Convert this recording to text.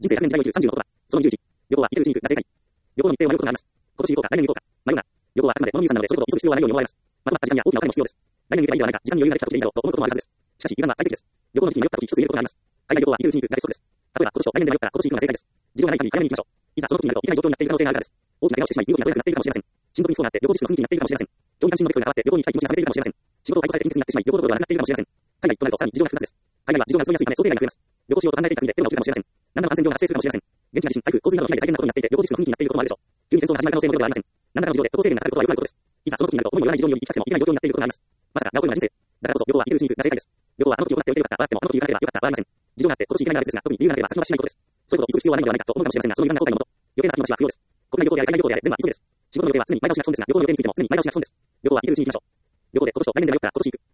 人生100年時代を生きる30のことだ。その21。旅行は生きるうちに行くが正解。旅行の日程はよく考えます。今年行こうか、来年に行こうか、迷うな。旅行はあくまで物見遊山なので、それほど急ぐ必要はないように思われます。まとまった時間や大きなお金も必要です。来年に行けばいいではないか、時間に余裕ができた時でいいんだろうと思うこともあるはずです。しかし、時間は最適です。旅行の時期に迷った時、一つ言えることがあります。海外旅行は生きるうちに行くが鉄則です。例えば、今年と来年で迷ったら今年行くのが正解です。事情がない限り早めに行きましょう。いざその時になると、いけない状況になっている可能性があるからです。大きな怪我をしてしまい、身動きが取れなくなっているかもしれません。心臓に不調があって、旅行自粛の雰囲気になっているかもしれません。長期間心のベクトルが上がって、旅行に行きたい気持ちが冷めているかもしれません。仕事を解雇されて貧血になってしまい、旅行どころではなくなっているかもしれません。海外となるとさらに事情が複雑です。海外は事情が急ぎやすいため、想定外が増えます。旅行しようと考えていた国でテロが起きるかもしれません。何らかの感染病が発生するかもしれません。現地が地震、台風、洪水などの被害で大変なことになっていて、旅行自粛の雰囲気になっていることもあるでしょう。急に戦争が始まる可能性もゼロではありません。何らかの事情で渡航制限がかかることはよくあることです。いざその時になると思いもよらない事情により行きたくても行けない状況になっていることがあります。まさか、なおこれは人生。だからこそ、旅行は生きるうちに行くが正解です。旅行はあの時行っておいてよかった、笑ってもあの時行かなければよかった、笑いません。事情があって今年行けないのが別ですが、特に理由がなければ先延ばししないことです。そういうことを急ぐ必要はないのではないかと思うかもしれませんが、その油断が後悔のもと。余計な先延ばしは不要です。国内旅行であれ、海外旅行であれ、全部は急ぐです。仕事の予定は常に前倒しが基本ですが、旅行の予定についても常に前倒しが基本です。旅行は生きるうちに行きましょう。旅行で今年と来年で迷ったら今年行く。